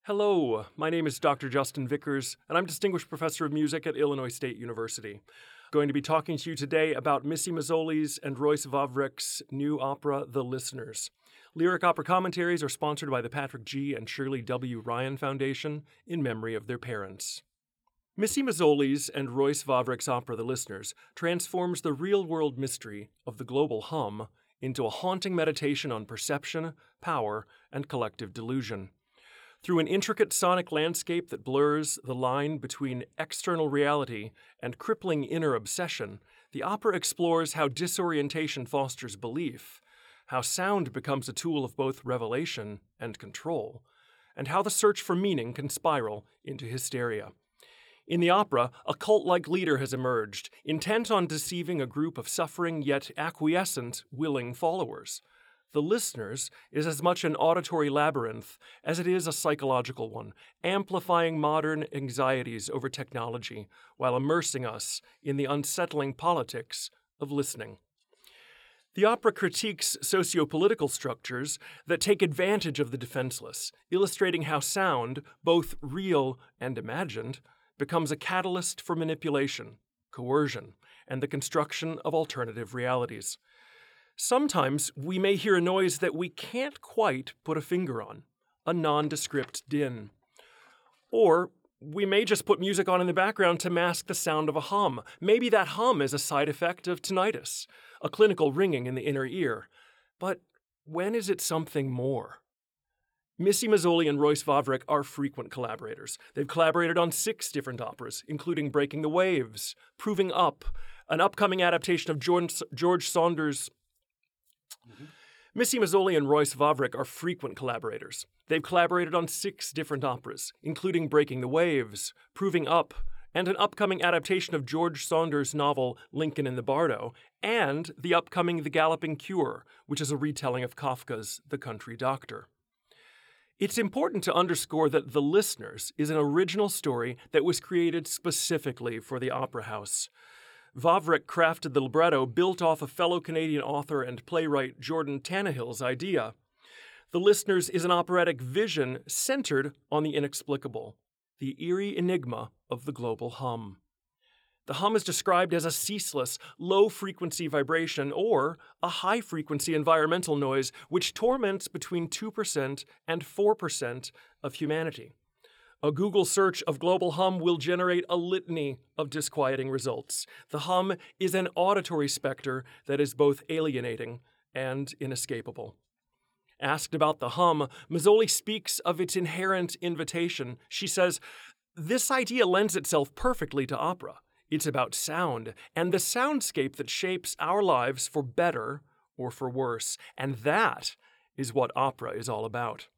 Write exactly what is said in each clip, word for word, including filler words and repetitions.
Hello, my name is Doctor Justin Vickers, and I'm Distinguished Professor of Music at Illinois State University. I'm going to be talking to you today about Missy Mazzoli's and Royce Vavrek's new opera, The Listeners. Lyric opera commentaries are sponsored by the Patrick G. and Shirley W. Ryan Foundation in memory of their parents. Missy Mazzoli's and Royce Vavrek's opera, The Listeners, transforms the real-world mystery of the global hum into a haunting meditation on perception, power, and collective delusion. Through an intricate sonic landscape that blurs the line between external reality and crippling inner obsession, the opera explores how disorientation fosters belief, how sound becomes a tool of both revelation and control, and how the search for meaning can spiral into hysteria. In the opera, a cult-like leader has emerged, intent on deceiving a group of suffering yet acquiescent, willing followers. The Listeners is as much an auditory labyrinth as it is a psychological one, amplifying modern anxieties over technology while immersing us in the unsettling politics of listening. The opera critiques socio-political structures that take advantage of the defenseless, illustrating how sound, both real and imagined, becomes a catalyst for manipulation, coercion, and the construction of alternative realities. Sometimes we may hear a noise that we can't quite put a finger on, a nondescript din. Or we may just put music on in the background to mask the sound of a hum. Maybe that hum is a side effect of tinnitus, a clinical ringing in the inner ear. But when is it something more? Missy Mazzoli and Royce Vavrek are frequent collaborators. They've collaborated on six different operas, including Breaking the Waves, Proving Up, an upcoming adaptation of George, George Saunders' Mm-hmm. Missy Mazzoli and Royce Vavrek are frequent collaborators. They've collaborated on six different operas, including Breaking the Waves, Proving Up, and an upcoming adaptation of George Saunders' novel Lincoln in the Bardo, and the upcoming The Galloping Cure, which is a retelling of Kafka's The Country Doctor. It's important to underscore that The Listeners is an original story that was created specifically for the Opera House. Vavrek crafted the libretto built off a fellow Canadian author and playwright Jordan Tannehill's idea. The Listeners is an operatic vision centered on the inexplicable, the eerie enigma of the global hum. The hum is described as a ceaseless, low-frequency vibration or a high-frequency environmental noise which torments between two percent and four percent of humanity. A Google search of global hum will generate a litany of disquieting results. The hum is an auditory specter that is both alienating and inescapable. Asked about the hum, Mazzoli speaks of its inherent invitation. She says, "This idea lends itself perfectly to opera. It's about sound, and the soundscape that shapes our lives for better or for worse. And that is what opera is all about."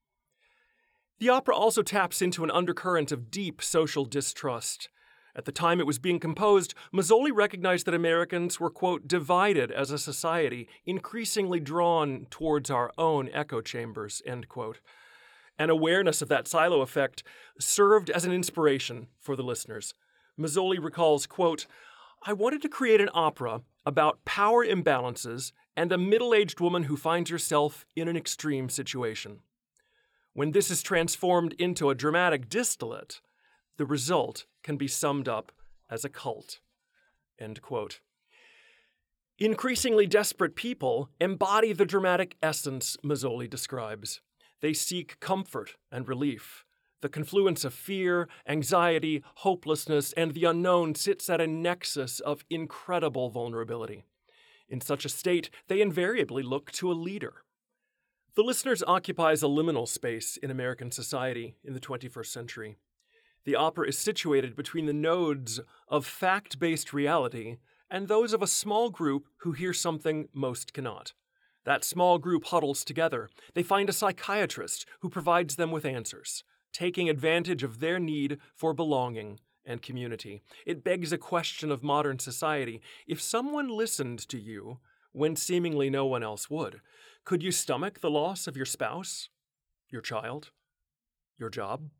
The opera also taps into an undercurrent of deep social distrust. At the time it was being composed, Mazzoli recognized that Americans were, quote, divided as a society, increasingly drawn towards our own echo chambers, end quote. An awareness of that silo effect served as an inspiration for the Listeners. Mazzoli recalls, quote, "I wanted to create an opera about power imbalances and a middle-aged woman who finds herself in an extreme situation. When this is transformed into a dramatic distillate, the result can be summed up as a cult." End quote. Increasingly desperate people embody the dramatic essence Mazzoli describes. They seek comfort and relief. The confluence of fear, anxiety, hopelessness, and the unknown sits at a nexus of incredible vulnerability. In such a state, they invariably look to a leader. The Listeners occupies a liminal space in American society in the twenty-first century. The opera is situated between the nodes of fact-based reality and those of a small group who hear something most cannot. That small group huddles together. They find a psychiatrist who provides them with answers, taking advantage of their need for belonging and community. It begs a question of modern society. If someone listened to you when seemingly no one else would, could you stomach the loss of your spouse, your child, your job?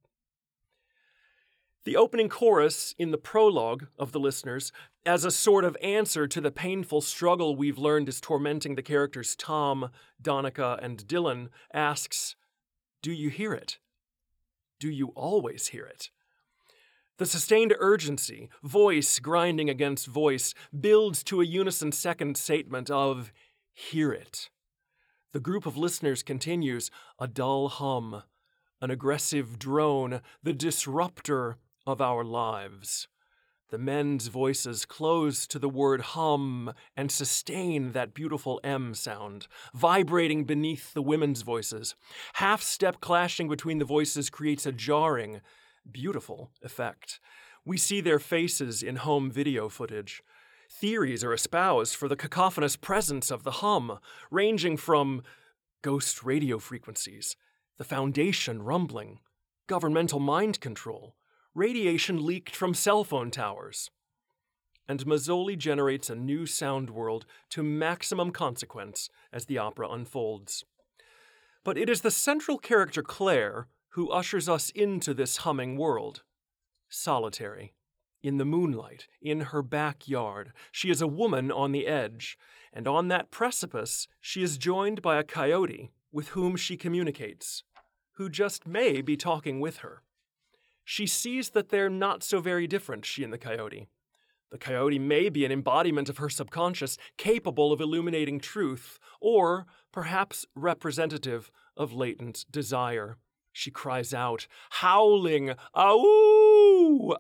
The opening chorus in the prologue of The Listeners, as a sort of answer to the painful struggle we've learned is tormenting the characters Tom, Donica, and Dylan, asks, "Do you hear it?" Do you always hear it? The sustained urgency, voice grinding against voice, builds to a unison second statement of, hear it. The group of listeners continues, a dull hum, an aggressive drone, the disruptor of our lives. The men's voices close to the word hum and sustain that beautiful M sound, vibrating beneath the women's voices. Half-step clashing between the voices creates a jarring, beautiful effect. We see their faces in home video footage. Theories are espoused for the cacophonous presence of the hum, ranging from ghost radio frequencies, the Foundation rumbling, governmental mind control, radiation leaked from cell phone towers. And Mazzoli generates a new sound world to maximum consequence as the opera unfolds. But it is the central character Claire who ushers us into this humming world. Solitary, in the moonlight, in her backyard, she is a woman on the edge, and on that precipice she is joined by a coyote with whom she communicates, who just may be talking with her. She sees that they're not so very different, she and the coyote. The coyote may be an embodiment of her subconscious, capable of illuminating truth, or perhaps representative of latent desire. She cries out, howling, "Ow!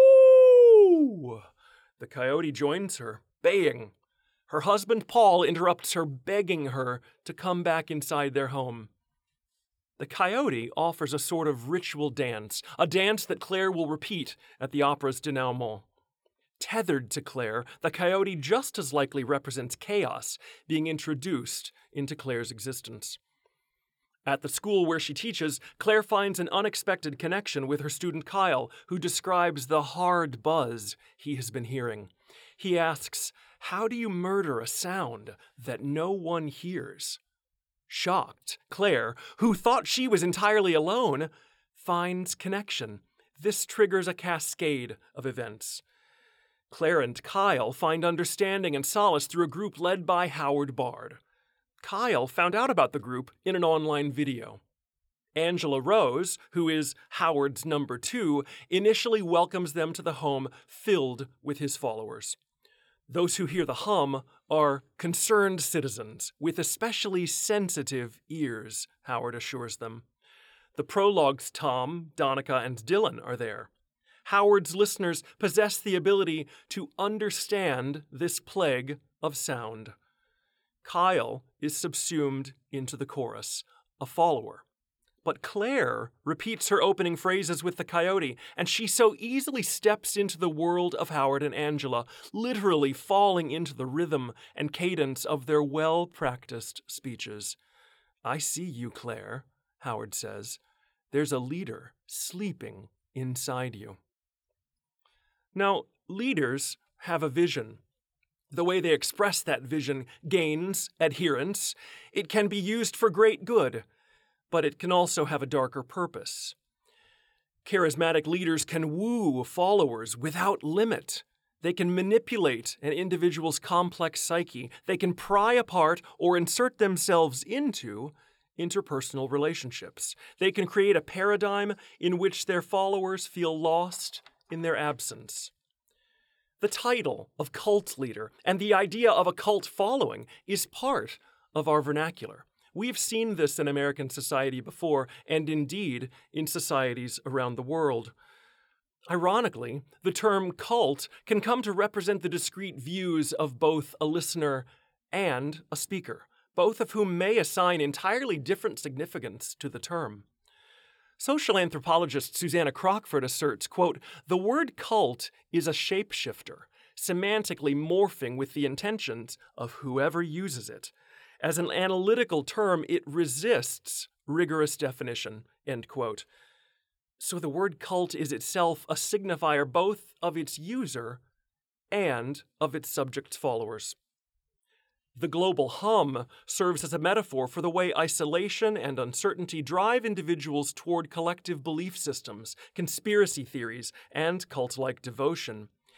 Ow!" The coyote joins her, baying. Her husband Paul interrupts her, begging her to come back inside their home. The coyote offers a sort of ritual dance, a dance that Claire will repeat at the opera's denouement. Tethered to Claire, the coyote just as likely represents chaos being introduced into Claire's existence. At the school where she teaches, Claire finds an unexpected connection with her student Kyle, who describes the hard buzz he has been hearing. He asks, "How do you murder a sound that no one hears?" Shocked, Claire, who thought she was entirely alone, finds connection. This triggers a cascade of events. Claire and Kyle find understanding and solace through a group led by Howard Bard. Kyle found out about the group in an online video. Angela Rose, who is Howard's number two, initially welcomes them to the home filled with his followers. Those who hear the hum are concerned citizens with especially sensitive ears, Howard assures them. The prologue's Tom, Donica, and Dylan are there. Howard's listeners possess the ability to understand this plague of sound. Kyle is subsumed into the chorus, a follower. But Claire repeats her opening phrases with the coyote, and she so easily steps into the world of Howard and Angela, literally falling into the rhythm and cadence of their well-practiced speeches. "I see you, Claire," Howard says. "There's a leader sleeping inside you." Now, leaders have a vision. The way they express that vision gains adherents. It can be used for great good, but it can also have a darker purpose. Charismatic leaders can woo followers without limit. They can manipulate an individual's complex psyche. They can pry apart or insert themselves into interpersonal relationships. They can create a paradigm in which their followers feel lost in their absence. The title of cult leader and the idea of a cult following is part of our vernacular. We've seen this in American society before, and indeed in societies around the world. Ironically, the term cult can come to represent the discrete views of both a listener and a speaker, both of whom may assign entirely different significance to the term. Social anthropologist Susanna Crockford asserts, quote, "The word cult is a shapeshifter, semantically morphing with the intentions of whoever uses it. As an analytical term, it resists rigorous definition," end quote. So the word cult is itself a signifier both of its user and of its subject's followers. The global hum serves as a metaphor for the way isolation and uncertainty drive individuals toward collective belief systems, conspiracy theories, and cult-like devotion.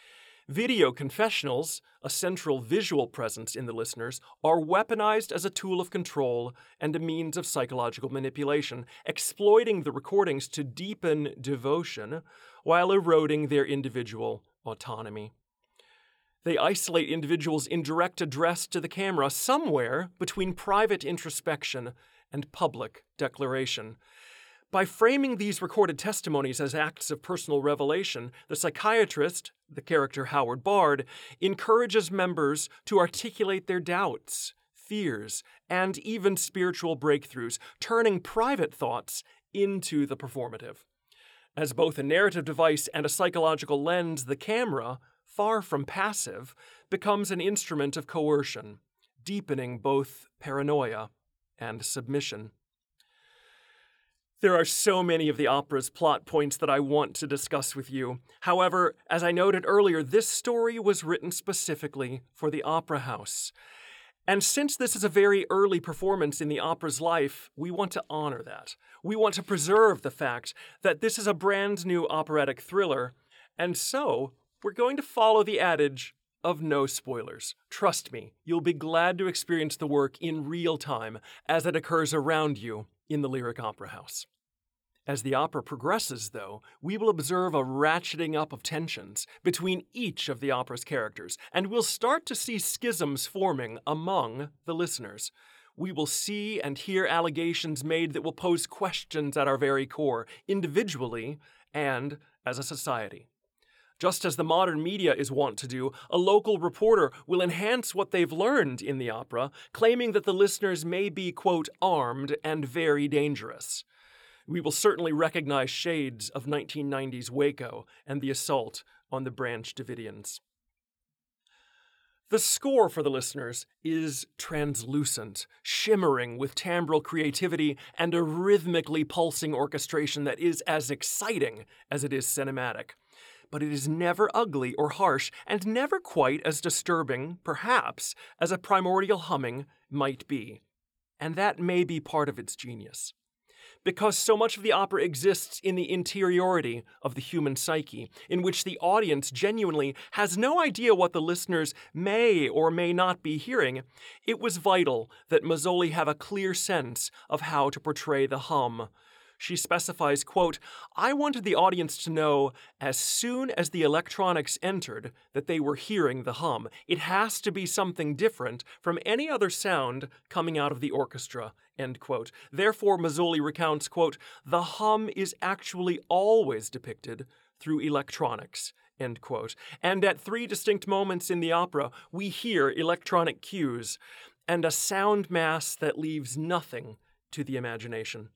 Video confessionals, a central visual presence in the listeners, are weaponized as a tool of control and a means of psychological manipulation, exploiting the recordings to deepen devotion while eroding their individual autonomy. They isolate individuals in direct address to the camera somewhere between private introspection and public declaration. By framing these recorded testimonies as acts of personal revelation, the psychiatrist, the character Howard Bard, encourages members to articulate their doubts, fears, and even spiritual breakthroughs, turning private thoughts into the performative. As both a narrative device and a psychological lens, the camera, far from passive, becomes an instrument of coercion, deepening both paranoia and submission. There are so many of the opera's plot points that I want to discuss with you. However, as I noted earlier, this story was written specifically for the Opera House. And since this is a very early performance in the opera's life, we want to honor that. We want to preserve the fact that this is a brand new operatic thriller, and so we're going to follow the adage of no spoilers. Trust me, you'll be glad to experience the work in real time as it occurs around you in the Lyric Opera House. As the opera progresses, though, we will observe a ratcheting up of tensions between each of the opera's characters, and we'll start to see schisms forming among the listeners. We will see and hear allegations made that will pose questions at our very core, individually and as a society. Just as the modern media is wont to do, a local reporter will enhance what they've learned in the opera, claiming that the listeners may be, quote, armed and very dangerous. We will certainly recognize shades of nineteen nineties Waco and the assault on the Branch Davidians. The score for the listeners is translucent, shimmering with timbral creativity and a rhythmically pulsing orchestration that is as exciting as it is cinematic. But it is never ugly or harsh, and never quite as disturbing, perhaps, as a primordial humming might be. And that may be part of its genius. Because so much of the opera exists in the interiority of the human psyche, in which the audience genuinely has no idea what the listeners may or may not be hearing, it was vital that Mazzoli have a clear sense of how to portray the hum. She specifies, quote, I wanted the audience to know as soon as the electronics entered that they were hearing the hum. It has to be something different from any other sound coming out of the orchestra, end quote. Therefore, Mazzoli recounts, quote, the hum is actually always depicted through electronics, end quote. And at three distinct moments in the opera, we hear electronic cues and a sound mass that leaves nothing to the imagination.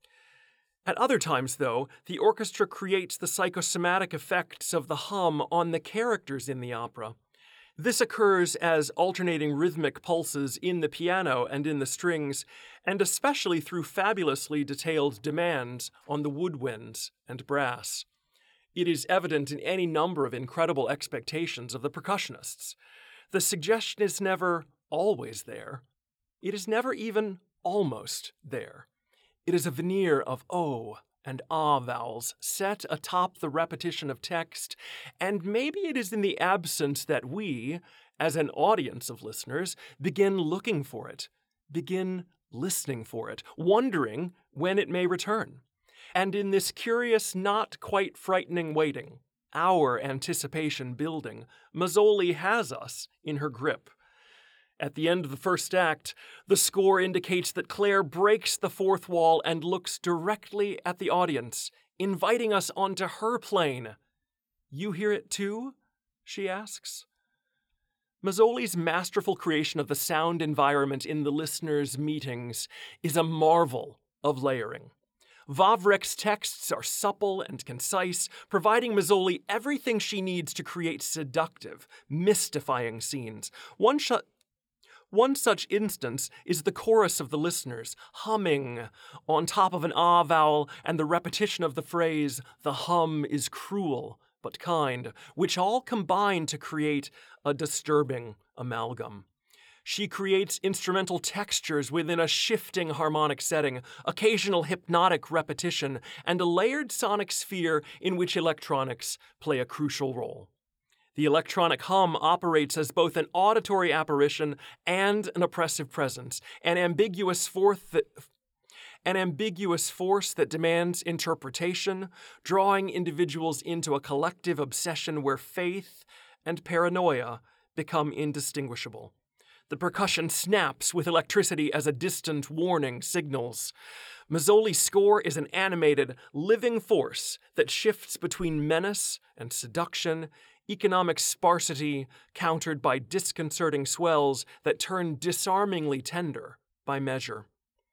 At other times, though, the orchestra creates the psychosomatic effects of the hum on the characters in the opera. This occurs as alternating rhythmic pulses in the piano and in the strings, and especially through fabulously detailed demands on the woodwinds and brass. It is evident in any number of incredible expectations of the percussionists. The suggestion is never always there. It is never even almost there. It is a veneer of O and ah vowels set atop the repetition of text, and maybe it is in the absence that we, as an audience of listeners, begin looking for it, begin listening for it, wondering when it may return. And in this curious, not quite frightening waiting, our anticipation building, Mazzoli has us in her grip. At the end of the first act, the score indicates that Claire breaks the fourth wall and looks directly at the audience, inviting us onto her plane. You hear it too? She asks. Mazzoli's masterful creation of the sound environment in the listeners' meetings is a marvel of layering. Wawrek's texts are supple and concise, providing Mazzoli everything she needs to create seductive, mystifying scenes. One shot. One such instance is the chorus of the listeners, humming, on top of an ah vowel and the repetition of the phrase, the hum is cruel but kind, which all combine to create a disturbing amalgam. She creates instrumental textures within a shifting harmonic setting, occasional hypnotic repetition, and a layered sonic sphere in which electronics play a crucial role. The electronic hum operates as both an auditory apparition and an oppressive presence, an ambiguous force that, an ambiguous force that demands interpretation, drawing individuals into a collective obsession where faith and paranoia become indistinguishable. The percussion snaps with electricity as a distant warning signals. Mazzoli's score is an animated, living force that shifts between menace and seduction, economic sparsity countered by disconcerting swells that turn disarmingly tender by measure.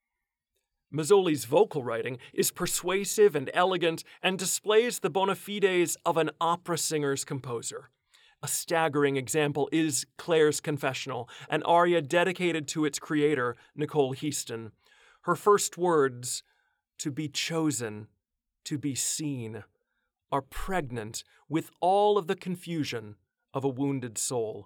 Mazzoli's vocal writing is persuasive and elegant and displays the bona fides of an opera singer's composer. A staggering example is Claire's Confessional, an aria dedicated to its creator, Nicole Heaston. Her first words, "to be chosen, to be seen," are pregnant with all of the confusion of a wounded soul.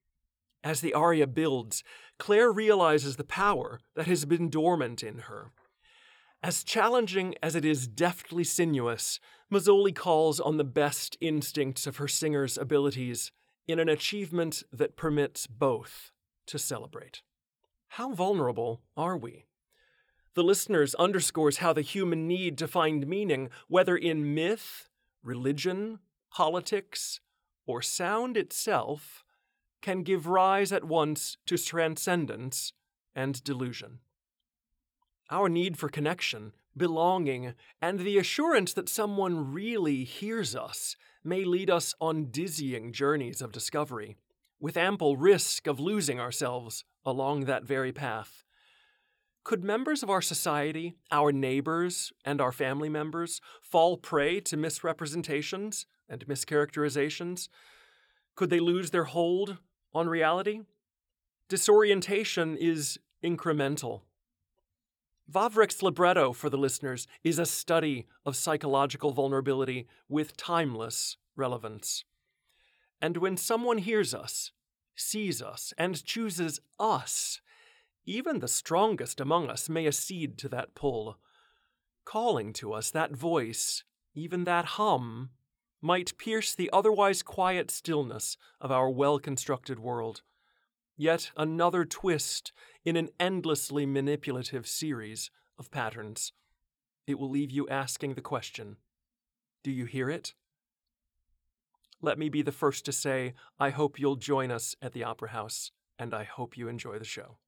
As the aria builds, Claire realizes the power that has been dormant in her. As challenging as it is deftly sinuous, Mazzoli calls on the best instincts of her singer's abilities in an achievement that permits both to celebrate. How vulnerable are we? The Listeners underscores how the human need to find meaning, whether in myth, religion, politics, or sound itself, can give rise at once to transcendence and delusion. Our need for connection, belonging, and the assurance that someone really hears us may lead us on dizzying journeys of discovery, with ample risk of losing ourselves along that very path. Could members of our society, our neighbors, and our family members fall prey to misrepresentations and mischaracterizations? Could they lose their hold on reality? Disorientation is incremental. Wawrick's libretto, for the Listeners, is a study of psychological vulnerability with timeless relevance. And when someone hears us, sees us, and chooses us, even the strongest among us may accede to that pull. Calling to us, that voice, even that hum, might pierce the otherwise quiet stillness of our well-constructed world. Yet another twist in an endlessly manipulative series of patterns. It will leave you asking the question, do you hear it? Let me be the first to say, I hope you'll join us at the Opera House, and I hope you enjoy the show.